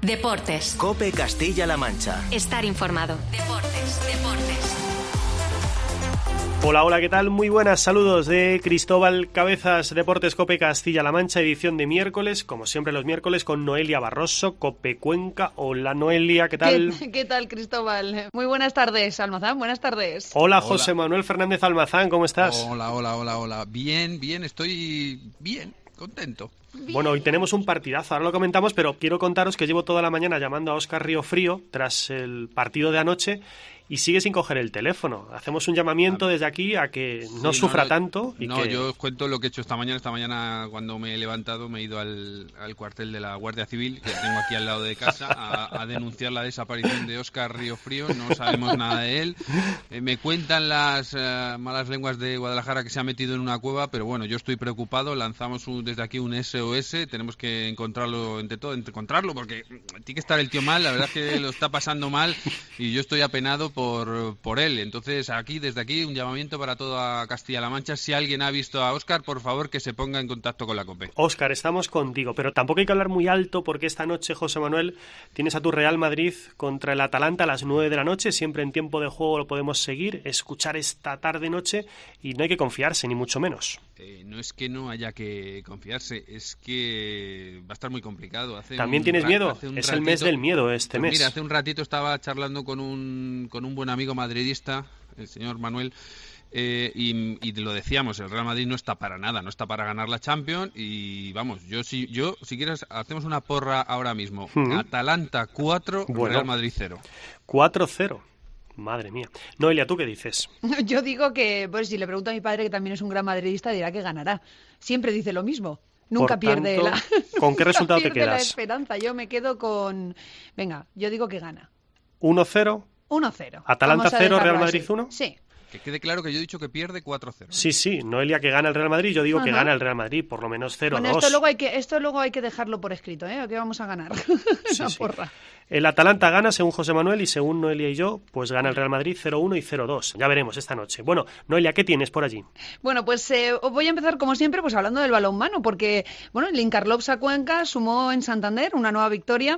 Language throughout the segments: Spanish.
Deportes. COPE Castilla-La Mancha. Estar informado. Deportes. Hola, ¿qué tal? Muy buenas, saludos de Cristóbal Cabezas, Deportes COPE Castilla-La Mancha, edición de miércoles, como siempre los miércoles, con Noelia Barroso, COPE Cuenca. Hola, Noelia, ¿qué tal? ¿Qué tal, Cristóbal? Muy buenas tardes, Almazán, buenas tardes. Hola, José Manuel Fernández Almazán, ¿cómo estás? Hola. Bien, estoy bien, contento. Bien. Bueno, hoy tenemos un partidazo, ahora lo comentamos, pero quiero contaros que llevo toda la mañana llamando a Óscar Riofrío tras el partido de anoche y sigue sin coger el teléfono. Hacemos un llamamiento desde aquí a que no sufra tanto. Yo os cuento lo que he hecho esta mañana. Esta mañana, cuando me he levantado, me he ido al cuartel de la Guardia Civil, que tengo aquí al lado de casa, a denunciar la desaparición de Óscar Riofrío. No sabemos nada de él. Me cuentan las malas lenguas de Guadalajara que se ha metido en una cueva, pero bueno, yo estoy preocupado. Lanzamos desde aquí un SOS. Tenemos que encontrarlo encontrarlo, porque tiene que estar el tío mal. La verdad es que lo está pasando mal y yo estoy apenado por él. Entonces, desde aquí, un llamamiento para toda Castilla-La Mancha. Si alguien ha visto a Óscar, por favor, que se ponga en contacto con la COPE. Óscar, estamos contigo, pero tampoco hay que hablar muy alto, porque esta noche, José Manuel, tienes a tu Real Madrid contra el Atalanta a las 9 de la noche. Siempre en tiempo de juego lo podemos seguir, escuchar esta tarde-noche, y no hay que confiarse, ni mucho menos. No es que no haya que confiarse, es que va a estar muy complicado. ¿También tienes miedo? Es el mes del miedo mes. Mira, hace un ratito estaba charlando con un buen amigo madridista, el señor Manuel, y lo decíamos, el Real Madrid no está para nada, no está para ganar la Champions, y vamos, si quieres, hacemos una porra ahora mismo. Atalanta 4, Real Madrid 0. 4-0. Madre mía. Noelia, ¿tú qué dices? Yo digo que, pues si le pregunto a mi padre, que también es un gran madridista, dirá que ganará. Siempre dice lo mismo. Nunca pierde ¿Con qué resultado te quedas? La esperanza. Yo me quedo con... Venga, yo digo que gana. 1-0. 1-0. ¿Atalanta 0, Real Madrid 1? Sí. Que quede claro que yo he dicho que pierde 4-0. Sí, Noelia, que gana el Real Madrid, yo digo que gana el Real Madrid, por lo menos 0-2. Bueno, esto luego hay que dejarlo por escrito, ¿eh? Que vamos a ganar. Porra. El Atalanta gana, según José Manuel, y según Noelia y yo, pues gana el Real Madrid 0-1 y 0-2. Ya veremos esta noche. Bueno, Noelia, ¿qué tienes por allí? Bueno, pues voy a empezar, como siempre, pues hablando del balonmano, porque, bueno, el Incarlopsa Cuenca sumó en Santander una nueva victoria,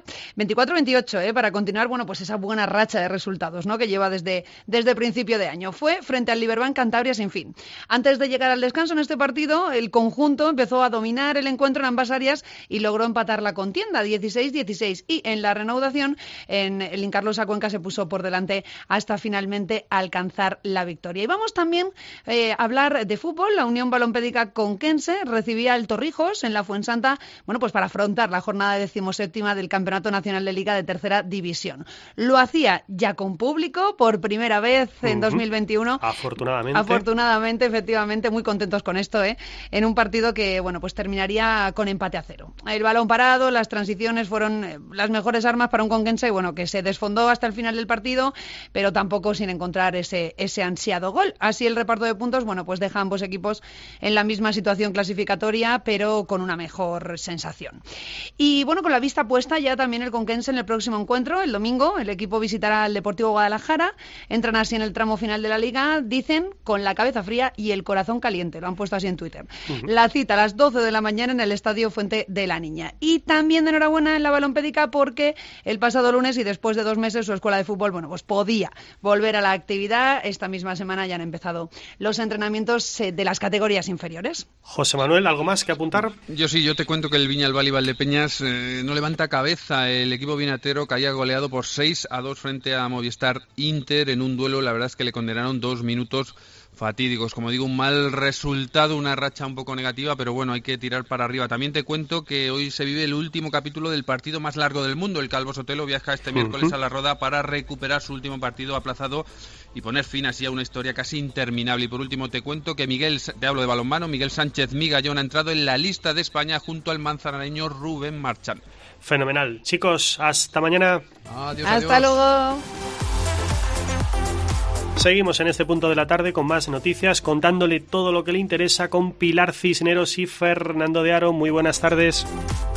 24-28, para continuar, bueno, pues esa buena racha de resultados, ¿no?, que lleva desde principio de año. Fue frente al Liberbank Cantabria sin fin. Antes de llegar al descanso en este partido, el conjunto empezó a dominar el encuentro en ambas áreas y logró empatar la contienda, 16-16, y en la reanudación en el Incarlopsa Cuenca se puso por delante hasta finalmente alcanzar la victoria. Y vamos también a hablar de fútbol. La Unión Balompédica Conquense recibía el Torrijos en la Fuensanta, bueno, pues para afrontar la jornada 17ª del Campeonato Nacional de Liga de Tercera División. Lo hacía ya con público por primera vez en 2021. Afortunadamente, efectivamente, muy contentos con esto, en un partido que, bueno, pues terminaría con empate a 0. El balón parado, las transiciones fueron las mejores armas para un Conquense, bueno, que se desfondó hasta el final del partido, pero tampoco sin encontrar ese ansiado gol. Así el reparto de puntos, bueno, pues deja a ambos equipos en la misma situación clasificatoria, pero con una mejor sensación. Y bueno, con la vista puesta ya también el Conquense en el próximo encuentro, el domingo, el equipo visitará al Deportivo Guadalajara, entran así en el tramo final de la Liga, dicen, con la cabeza fría y el corazón caliente, lo han puesto así en Twitter. La cita a las 12 de la mañana en el Estadio Fuente de la Niña. Y también de enhorabuena en la Balompédica, porque el pasado lunes y después de 2 meses su escuela de fútbol, bueno, pues podía volver a la actividad. Esta misma semana ya han empezado los entrenamientos de las categorías inferiores. José Manuel, ¿algo más que apuntar? Yo te cuento que el Viñalbal y Valdepeñas no levanta cabeza. El equipo vinatero caía goleado por 6-2 frente a Movistar Inter en un duelo, la verdad es que le condenaron 2 minutos fatídicos. Como digo, un mal resultado, una racha un poco negativa, pero bueno, hay que tirar para arriba. También te cuento que hoy se vive el último capítulo del partido más largo del mundo. El Calvo Sotelo viaja este miércoles a La Roda para recuperar su último partido aplazado y poner fin así a una historia casi interminable. Y por último te cuento que te hablo de balonmano, Miguel Sánchez Migallón ha entrado en la lista de España junto al manzanareño Rubén Marchán. Fenomenal. Chicos, hasta mañana. Adiós. Hasta luego. Seguimos en este punto de la tarde con más noticias, contándole todo lo que le interesa con Pilar Cisneros y Fernando de Aro. Muy buenas tardes.